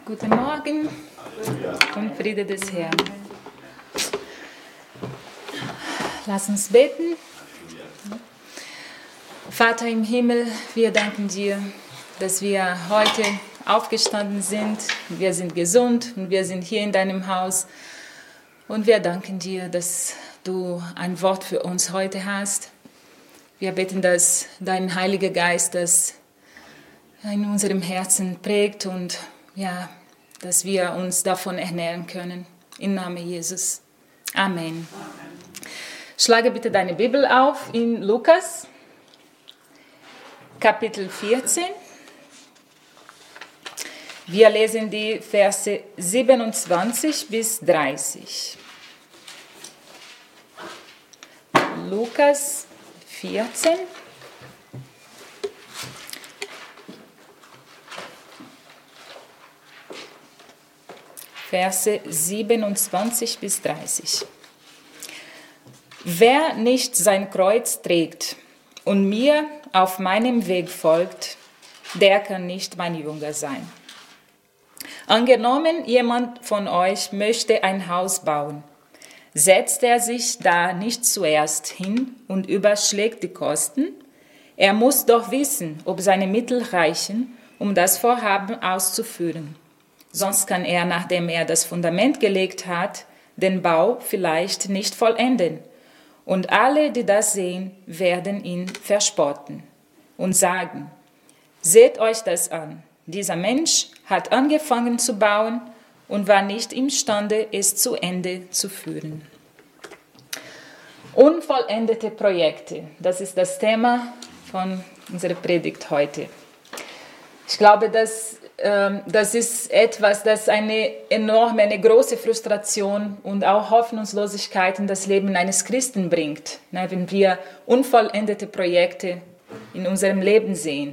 Guten Morgen und Friede des Herrn. Lass uns beten. Vater im Himmel, wir danken dir, dass wir heute aufgestanden sind. Wir sind gesund und wir sind hier in deinem Haus. Und wir danken dir, dass du ein Wort für uns heute hast. Wir beten, dass dein Heiliger Geist das in unserem Herzen prägt und ja, dass wir uns davon ernähren können. Im Namen Jesus. Amen. Schlage bitte deine Bibel auf in Lukas, Kapitel 14. Wir lesen die Verse 27 bis 30. Lukas 14. Verse 27 bis 30. Wer nicht sein Kreuz trägt und mir auf meinem Weg folgt, der kann nicht mein Jünger sein. Angenommen, jemand von euch möchte ein Haus bauen. Setzt er sich da nicht zuerst hin und überschlägt die Kosten? Er muss doch wissen, ob seine Mittel reichen, um das Vorhaben auszuführen. Sonst kann er, nachdem er das Fundament gelegt hat, den Bau vielleicht nicht vollenden. Und alle, die das sehen, werden ihn verspotten und sagen: Seht euch das an. Dieser Mensch hat angefangen zu bauen und war nicht imstande, es zu Ende zu führen. Unvollendete Projekte, das ist das Thema von unserer Predigt heute. Ich glaube, das ist etwas, das eine große Frustration und auch Hoffnungslosigkeit in das Leben eines Christen bringt, wenn wir unvollendete Projekte in unserem Leben sehen.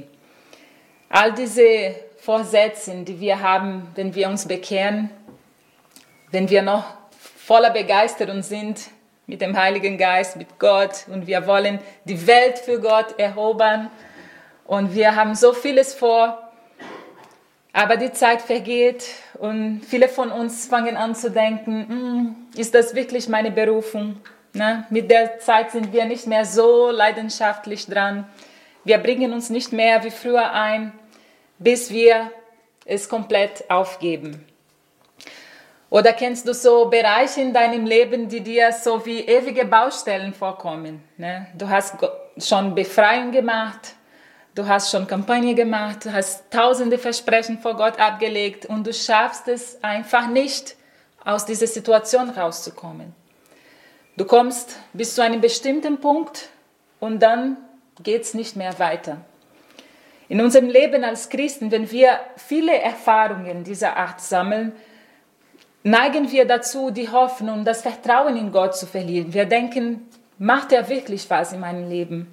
All diese Vorsätze, die wir haben, wenn wir uns bekehren, wenn wir noch voller Begeisterung sind mit dem Heiligen Geist, mit Gott, und wir wollen die Welt für Gott erobern und wir haben so vieles vor. Aber die Zeit vergeht und viele von uns fangen an zu denken, ist das wirklich meine Berufung? Mit der Zeit sind wir nicht mehr so leidenschaftlich dran. Wir bringen uns nicht mehr wie früher ein, bis wir es komplett aufgeben. Oder kennst du so Bereiche in deinem Leben, die dir so wie ewige Baustellen vorkommen? Du hast schon Befreiung gemacht. Du hast schon Kampagne gemacht, du hast tausende Versprechen vor Gott abgelegt und du schaffst es einfach nicht, aus dieser Situation rauszukommen. Du kommst bis zu einem bestimmten Punkt und dann geht es nicht mehr weiter. In unserem Leben als Christen, wenn wir viele Erfahrungen dieser Art sammeln, neigen wir dazu, die Hoffnung, das Vertrauen in Gott zu verlieren. Wir denken, macht er wirklich was in meinem Leben?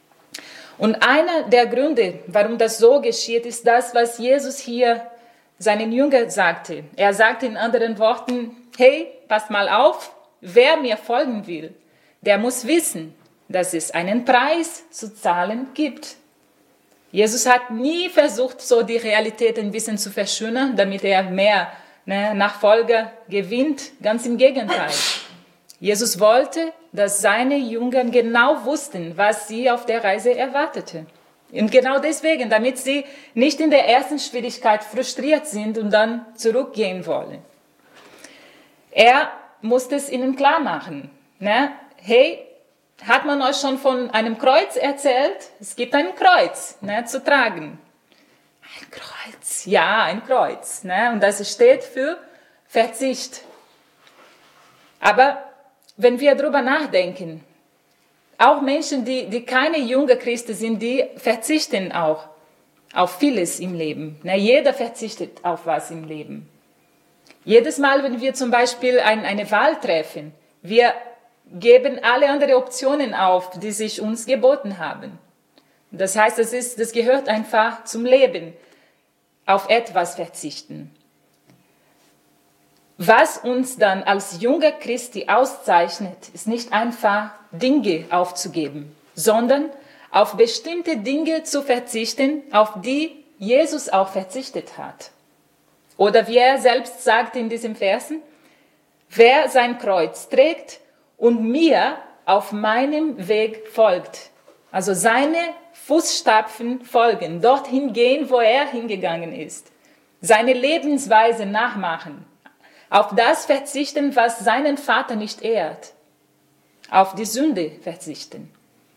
Und einer der Gründe, warum das so geschieht, ist das, was Jesus hier seinen Jüngern sagte. Er sagte in anderen Worten: Hey, passt mal auf, wer mir folgen will, der muss wissen, dass es einen Preis zu zahlen gibt. Jesus hat nie versucht, so die Realität ein bisschen zu verschönern, damit er mehr Nachfolger gewinnt. Ganz im Gegenteil. Jesus wollte, dass seine Jünger genau wussten, was sie auf der Reise erwartete. Und genau deswegen, damit sie nicht in der ersten Schwierigkeit frustriert sind und dann zurückgehen wollen. Er musste es ihnen klar machen. Hey, hat man euch schon von einem Kreuz erzählt? Es gibt ein Kreuz zu tragen. Ein Kreuz, ja, ein Kreuz. Und das steht für Verzicht. Aber wenn wir darüber nachdenken, auch Menschen, die keine junge Christen sind, die verzichten auch auf vieles im Leben. Jeder verzichtet auf was im Leben. Jedes Mal, wenn wir zum Beispiel eine Wahl treffen, wir geben alle anderen Optionen auf, die sich uns geboten haben. Das heißt, das gehört einfach zum Leben, auf etwas verzichten. Was uns dann als junger Christi auszeichnet, ist nicht einfach Dinge aufzugeben, sondern auf bestimmte Dinge zu verzichten, auf die Jesus auch verzichtet hat. Oder wie er selbst sagt in diesen Versen, wer sein Kreuz trägt und mir auf meinem Weg folgt. Also seine Fußstapfen folgen, dorthin gehen, wo er hingegangen ist. Seine Lebensweise nachmachen. Auf das verzichten, was seinen Vater nicht ehrt. Auf die Sünde verzichten.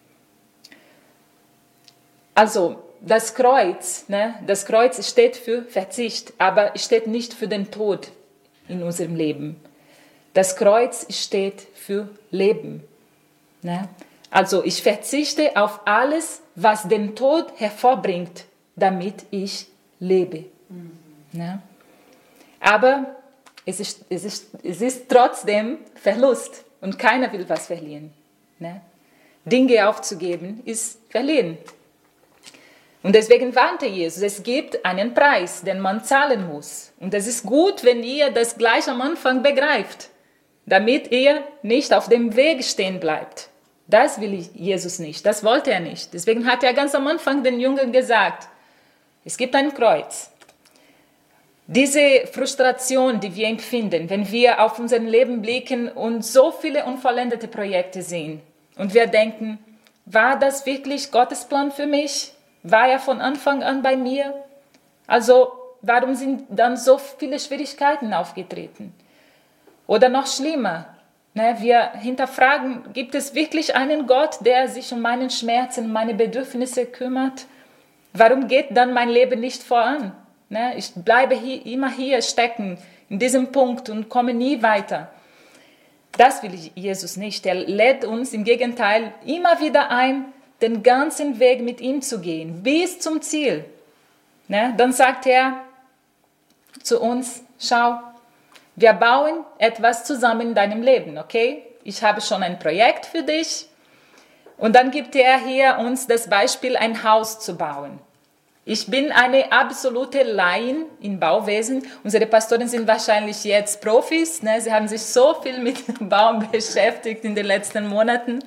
Also das Kreuz steht für Verzicht, aber steht nicht für den Tod in unserem Leben. Das Kreuz steht für Leben. Ne? Also ich verzichte auf alles, was den Tod hervorbringt, damit ich lebe. Ne? Aber es ist trotzdem Verlust und keiner will was verlieren. Ne? Dinge aufzugeben ist verlieren. Und deswegen warnte Jesus, es gibt einen Preis, den man zahlen muss. Und es ist gut, wenn ihr das gleich am Anfang begreift, damit ihr nicht auf dem Weg stehen bleibt. Das will Jesus nicht, das wollte er nicht. Deswegen hat er ganz am Anfang den Jüngern gesagt, es gibt ein Kreuz. Diese Frustration, die wir empfinden, wenn wir auf unser Leben blicken und so viele unvollendete Projekte sehen und wir denken, war das wirklich Gottes Plan für mich? War er von Anfang an bei mir? Also warum sind dann so viele Schwierigkeiten aufgetreten? Oder noch schlimmer, wir hinterfragen, gibt es wirklich einen Gott, der sich um meinen Schmerzen, meine Bedürfnisse kümmert? Warum geht dann mein Leben nicht voran? Ich bleibe immer hier stecken, in diesem Punkt und komme nie weiter. Das will Jesus nicht. Er lädt uns im Gegenteil immer wieder ein, den ganzen Weg mit ihm zu gehen, bis zum Ziel. Dann sagt er zu uns, schau, wir bauen etwas zusammen in deinem Leben, okay? Ich habe schon ein Projekt für dich. Und dann gibt er hier uns das Beispiel, ein Haus zu bauen. Ich bin eine absolute Laien im Bauwesen. Unsere Pastoren sind wahrscheinlich jetzt Profis. Sie haben sich so viel mit Bauen beschäftigt in den letzten Monaten.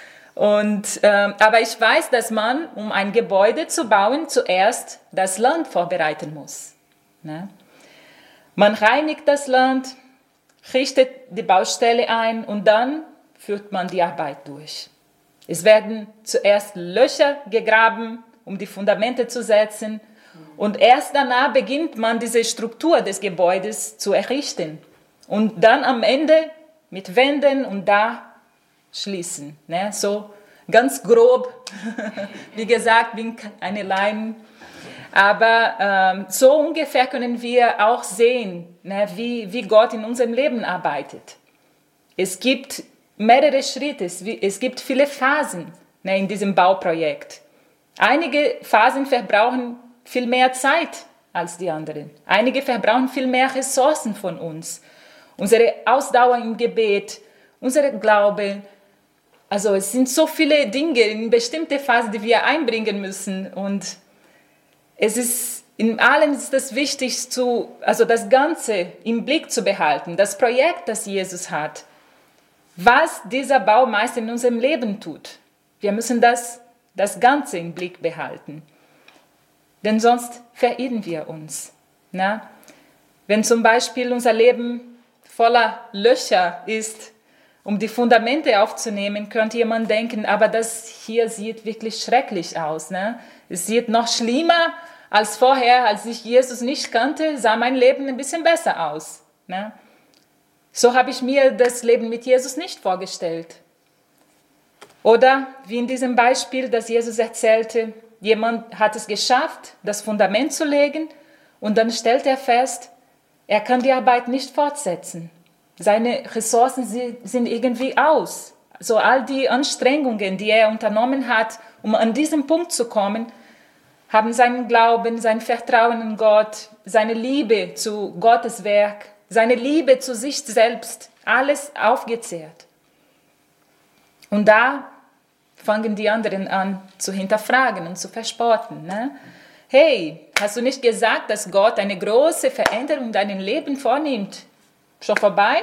Aber ich weiß, dass man, um ein Gebäude zu bauen, zuerst das Land vorbereiten muss. Man reinigt das Land, richtet die Baustelle ein und dann führt man die Arbeit durch. Es werden zuerst Löcher gegraben, um die Fundamente zu setzen. Und erst danach beginnt man diese Struktur des Gebäudes zu errichten. Und dann am Ende mit Wänden und Dach schließen. So ganz grob. Wie gesagt, bin eine Laien. Aber so ungefähr können wir auch sehen, wie Gott in unserem Leben arbeitet. Es gibt mehrere Schritte, es gibt viele Phasen in diesem Bauprojekt. Einige Phasen verbrauchen viel mehr Zeit als die anderen. Einige verbrauchen viel mehr Ressourcen von uns. Unsere Ausdauer im Gebet, unser Glaube. Also es sind so viele Dinge in bestimmte Phasen, die wir einbringen müssen. Und in allem ist es wichtig, das Ganze im Blick zu behalten. Das Projekt, das Jesus hat. Was dieser Baumeister in unserem Leben tut. Wir müssen das Ganze im Blick behalten. Denn sonst verirren wir uns. Wenn zum Beispiel unser Leben voller Löcher ist, um die Fundamente aufzunehmen, könnte jemand denken, aber das hier sieht wirklich schrecklich aus. Es sieht noch schlimmer als vorher, als ich Jesus nicht kannte, sah mein Leben ein bisschen besser aus. So habe ich mir das Leben mit Jesus nicht vorgestellt. Oder wie in diesem Beispiel, das Jesus erzählte, jemand hat es geschafft, das Fundament zu legen und dann stellt er fest, er kann die Arbeit nicht fortsetzen. Seine Ressourcen sind irgendwie aus. So all die Anstrengungen, die er unternommen hat, um an diesen Punkt zu kommen, haben seinen Glauben, sein Vertrauen in Gott, seine Liebe zu Gottes Werk, seine Liebe zu sich selbst, alles aufgezehrt. Und da fangen die anderen an zu hinterfragen und zu verspotten. Hey, hast du nicht gesagt, dass Gott eine große Veränderung in deinem Leben vornimmt? Schon vorbei?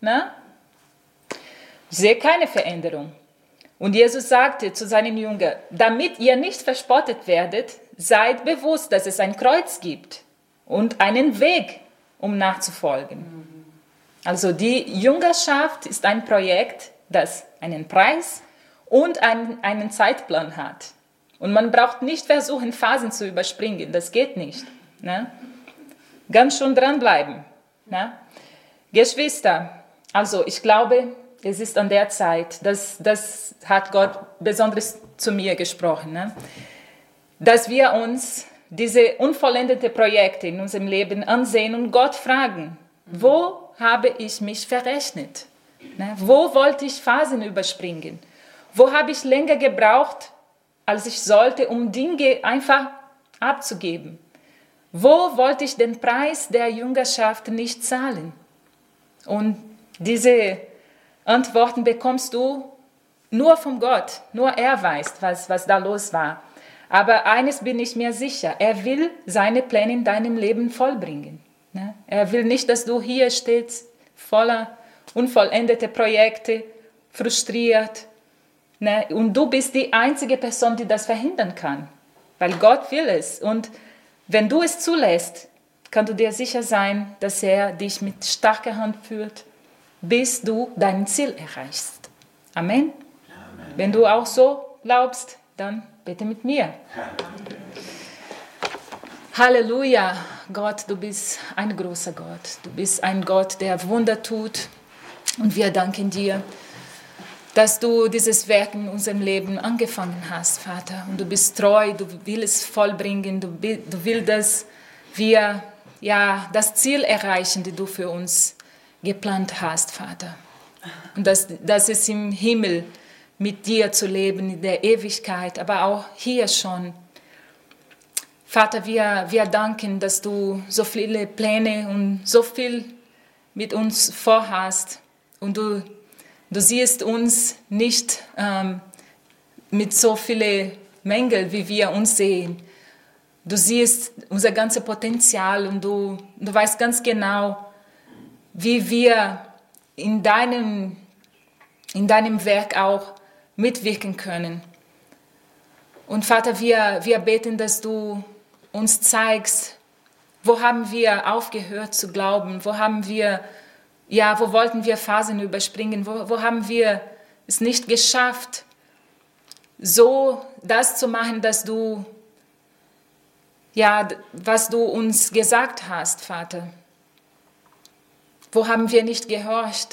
Ich sehe keine Veränderung. Und Jesus sagte zu seinen Jüngern, damit ihr nicht verspottet werdet, seid bewusst, dass es ein Kreuz gibt und einen Weg, um nachzufolgen. Also die Jüngerschaft ist ein Projekt, das einen Preis und einen Zeitplan hat. Und man braucht nicht versuchen, Phasen zu überspringen. Das geht nicht. Ne? Ganz schön dranbleiben. Ne? Geschwister, also ich glaube, es ist an der Zeit, das hat Gott besonders zu mir gesprochen, ne? Dass wir uns diese unvollendeten Projekte in unserem Leben ansehen und Gott fragen, wo habe ich mich verrechnet? Ne? Wo wollte ich Phasen überspringen? Wo habe ich länger gebraucht, als ich sollte, um Dinge einfach abzugeben? Wo wollte ich den Preis der Jüngerschaft nicht zahlen? Und diese Antworten bekommst du nur von Gott. Nur er weiß, was da los war. Aber eines bin ich mir sicher, er will seine Pläne in deinem Leben vollbringen. Ne? Er will nicht, dass du hier stehst, voller unvollendete Projekte, frustriert. Ne? Und du bist die einzige Person, die das verhindern kann. Weil Gott will es. Und wenn du es zulässt, kannst du dir sicher sein, dass er dich mit starker Hand führt, bis du dein Ziel erreichst. Amen. Amen. Wenn du auch so glaubst, dann bete mit mir. Halleluja, Gott, du bist ein großer Gott. Du bist ein Gott, der Wunder tut. Und wir danken dir, dass du dieses Werk in unserem Leben angefangen hast, Vater. Und du bist treu, du willst es vollbringen, du willst, dass wir das Ziel erreichen, das du für uns geplant hast, Vater. Und das ist im Himmel mit dir zu leben, in der Ewigkeit, aber auch hier schon. Vater, wir danken, dass du so viele Pläne und so viel mit uns vorhast. Und du siehst uns nicht mit so vielen Mängeln, wie wir uns sehen. Du siehst unser ganzes Potenzial und du weißt ganz genau, wie wir in deinem Werk auch mitwirken können. Und Vater, wir beten, dass du uns zeigst, wo haben wir aufgehört zu glauben, wo wollten wir Phasen überspringen, wo haben wir es nicht geschafft, so das zu machen, dass du, was du uns gesagt hast, Vater. Wo haben wir nicht gehorcht?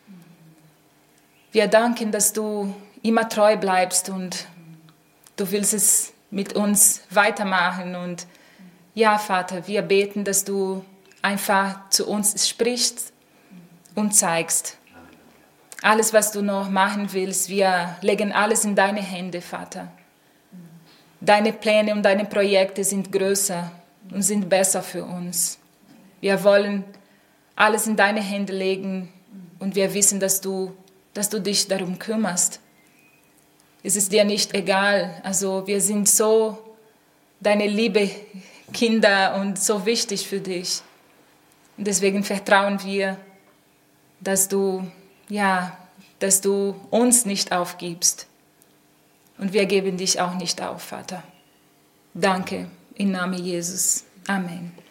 Wir danken, dass du immer treu bleibst und du willst es mit uns weitermachen. Und ja, Vater, wir beten, dass du einfach zu uns sprichst und zeigst. Alles, was du noch machen willst, wir legen alles in deine Hände, Vater. Deine Pläne und deine Projekte sind größer und sind besser für uns. Wir wollen alles in deine Hände legen und wir wissen, dass du dich darum kümmerst. Es ist dir nicht egal. Also wir sind so deine liebe Kinder und so wichtig für dich. Und deswegen vertrauen wir, dass du uns nicht aufgibst. Und wir geben dich auch nicht auf, Vater. Danke, im Namen Jesus. Amen.